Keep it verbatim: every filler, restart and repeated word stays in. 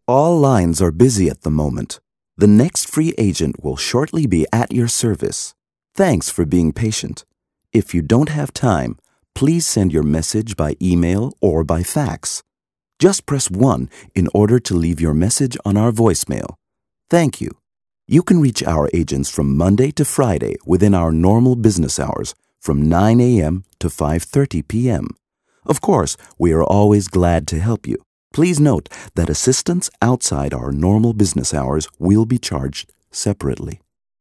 All lines are busy at the moment. The next free agent will shortly be at your service. Thanks for being patient. If you don't have time, please send your message by email or by fax. Just press one in order to leave your message on our voicemail. Thank you. You can reach our agents from Monday to Friday within our normal business hours from nine a.m. to five thirty p.m. Of course, we are always glad to help you. Please note that assistance outside our normal business hours will be charged separately.